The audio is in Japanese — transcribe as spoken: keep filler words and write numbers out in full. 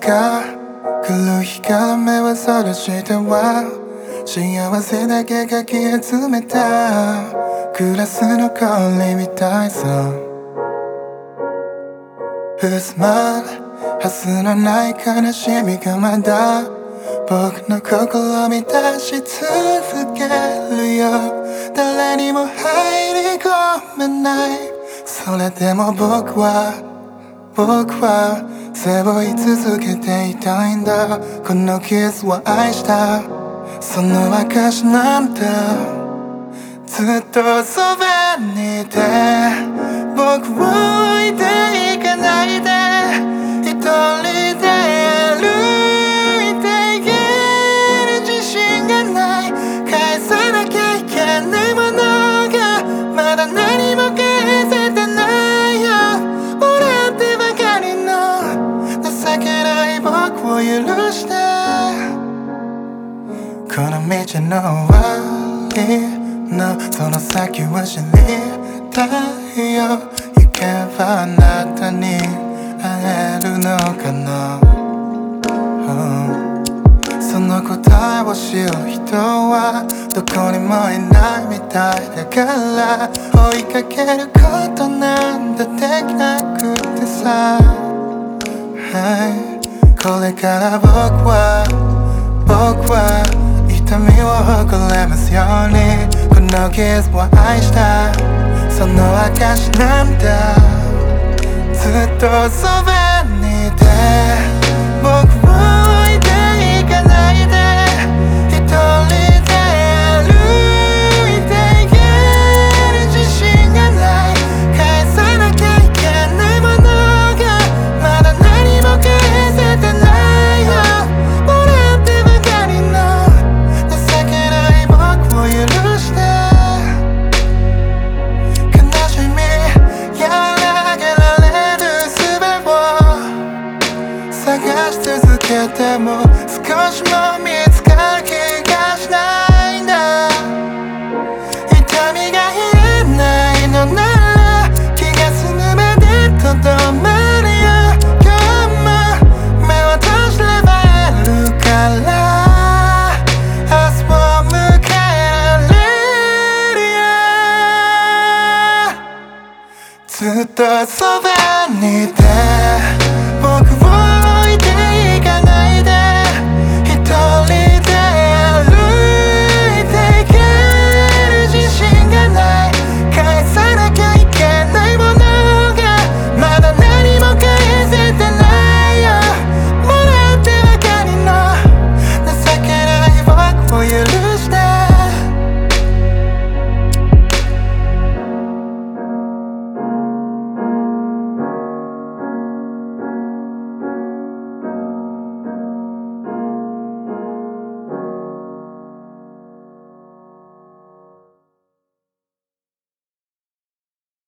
が来る日から目をそらしては幸せだけかき集めたグラスの氷みたいさふすまるはずのない悲しみがまだ僕の心満たし続けるよ誰にも入り込めないそれでも僕は僕は背負い続けていたいんだこのキスは愛したその証なんだずっとそばにいて僕を置いていかないで一人で歩いていける自信がない返さなきゃいけないものがまだ何も返せてないよ俺ってばかりの情けない僕を許してこの道の終わりのその先は知りたいよ行けばあなたに会えるのかな、うん、その答えを知る人はどこにもいないみたいだから追いかけることなんてできなくてさ、はい、これから僕は僕は痛みを誇れますようにこのキスを愛したその証なんだずっとそばにいて僕を置いていかないで一人で歩いていける自信がない返さなきゃいけないものがまだ何も返せてないよ俺ってばかりの情けない僕を許して悲しみ和らげられる術を探し続けても少しも見つかる気がしないんだ痛みが癒えないのなら気が済むまでとどまるよ今日も目を閉じれば会えるから明日を迎えられるよずっとそばにいて